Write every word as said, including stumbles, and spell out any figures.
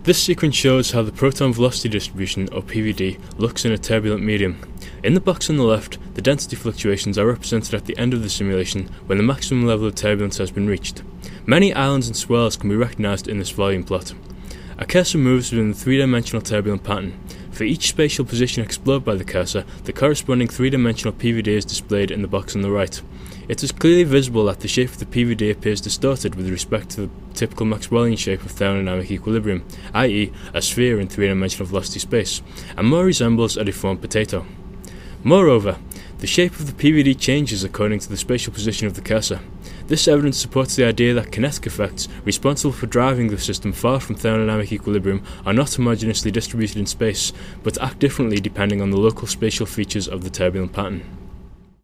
This sequence shows how the proton velocity distribution, or P V D, looks in a turbulent medium. In the box on the left, the density fluctuations are represented at the end of the simulation when the maximum level of turbulence has been reached. Many islands and swirls can be recognised in this volume plot. A cursor moves within the three-dimensional turbulent pattern. For each spatial position explored by the cursor, the corresponding three-dimensional P V D is displayed in the box on the right. It is clearly visible that the shape of the P V D appears distorted with respect to the typical Maxwellian shape of thermodynamic equilibrium, that is a sphere in three-dimensional velocity space, and more resembles a deformed potato. Moreover, the shape of the P V D changes according to the spatial position of the cursor. This evidence supports the idea that kinetic effects, responsible for driving the system far from thermodynamic equilibrium, are not homogeneously distributed in space, but act differently depending on the local spatial features of the turbulent pattern.